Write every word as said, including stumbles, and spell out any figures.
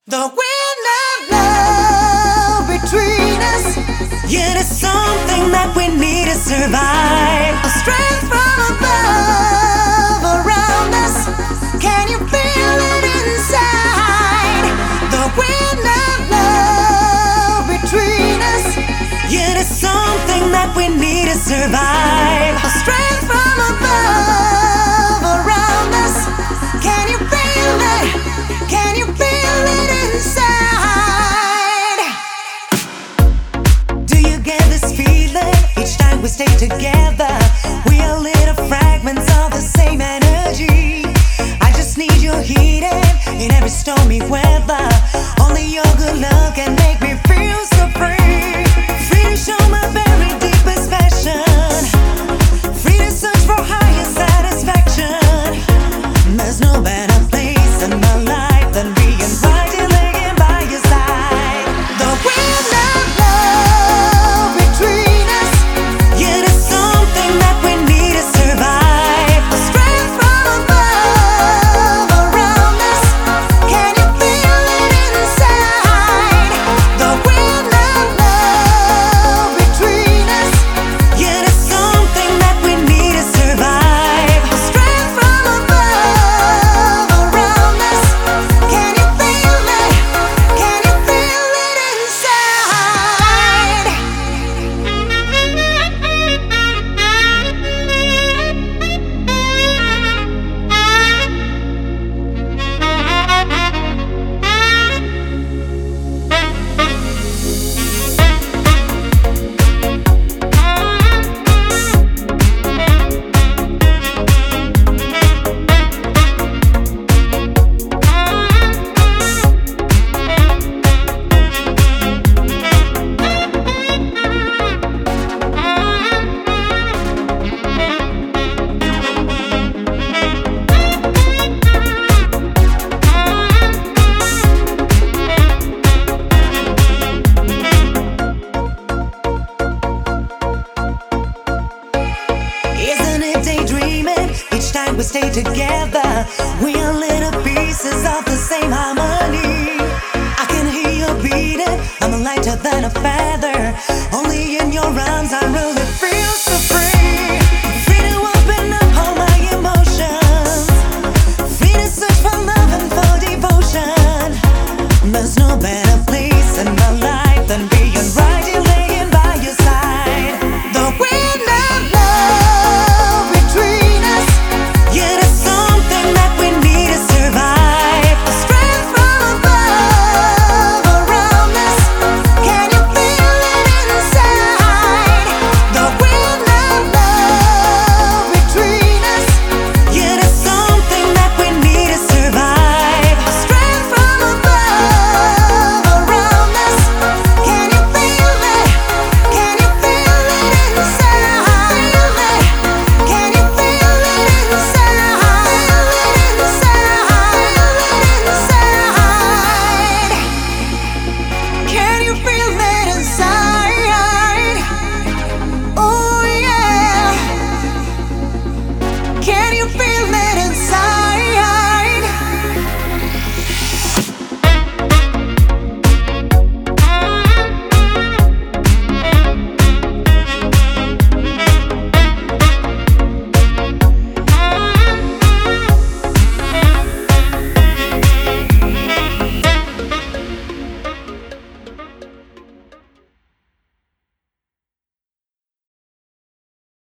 The wind of love between us, yet it's something that we need to survive. A strength from above around us, can you feel it inside? The wind of love between us, yet it's something that we need to survive. A strength from above around us, can you feel it? Can you feel it inside? Do you get this feeling? Each time we stay together, we are little fragments of the same energy. I just need your heating in every stormy weather. Only your good love can make me feel so free. Free to show my very deepest passion, free to search for higher satisfaction. There's no better place in my life than being right here laying by your side. The wind of love between us, yet it's something that we need to survive. A strength from above around us, can you feel it inside? The wind of love between us, yet it's something that we need to survive. A strength from above around us, can you feel it? Can you feel it inside? Isn't it daydreaming? Each time we stay together, we are little pieces of the same harmony. I can hear you beating, I'm lighter than a feather. Only in your arms I really feel so free. Free to open up all my emotions, free to search for love and for devotion. There's no better